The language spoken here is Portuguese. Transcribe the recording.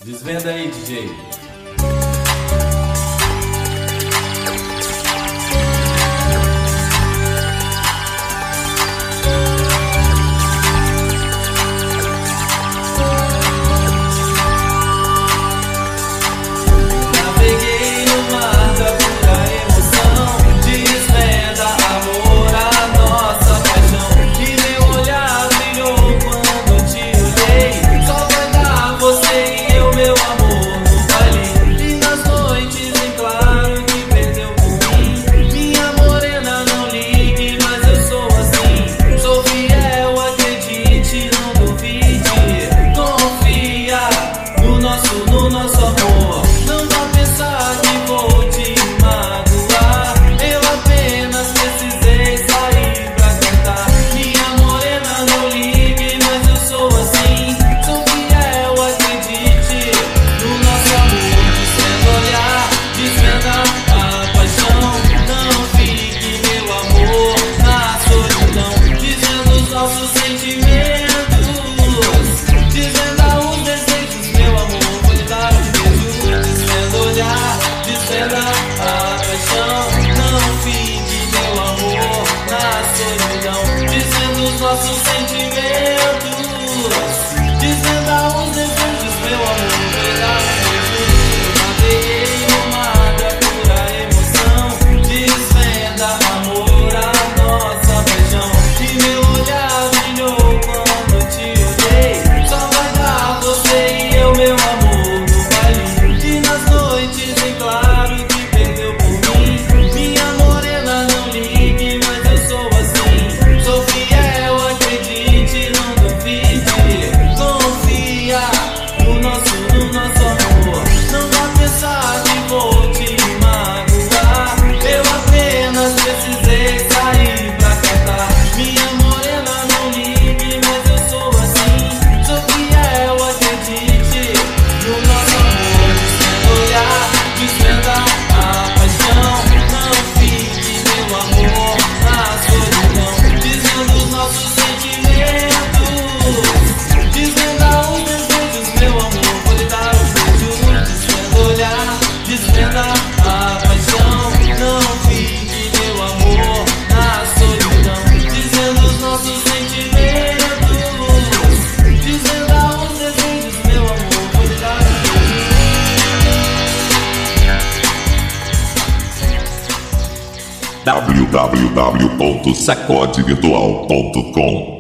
Desvenda aí, DJ. No nosso amor, não vá pensar que vou te magoar. Eu apenas precisei sair pra cantar. Minha morena, não ligue, mas eu sou assim. Sou fiel, acredite no nosso amor. Desvenda olhar, desvenda a paixão. Não fique, meu amor, na solidão. Desvenda os nossos sentimentos. Desvenda os desejos, meu amor. Desvenda a paixão, não fique, meu amor, na solidão. Desvenda os nossos sentimentos. Desvenda os desejos, meu amor. Eu naveguei no mar da pura emoção. Desvenda, amor, a nossa paixão. E meu olhar brilhou quando te olhei. Só vai dar você e eu, meu amor, no baile. E nas noites em claro que perdeu por mim. Minha morena, não ligue, mas eu sou assim. Sou fiel, acredite, não duvide. Confia no nosso amor. Não vá pensar que vou te magoar. Eu apenas precisei sair pra cantar. Minha morena, não ligue, mas eu sou assim. Sou fiel, acredite no nosso amor. Desvenda olhar, desvenda a paixão. Não fique, meu amor, na solidão. Desvenda os nossos sentimentos. Desvenda os desejos, meu amor. Vou lhe dar um beijo. Desvenda olhar, desvenda a paixão. Não fique, meu amor, na solidão. Desvenda os nossos sentimentos. Desvenda os desejos, meu amor. Vou lhe dar um beijo. www.sacodevirtual.com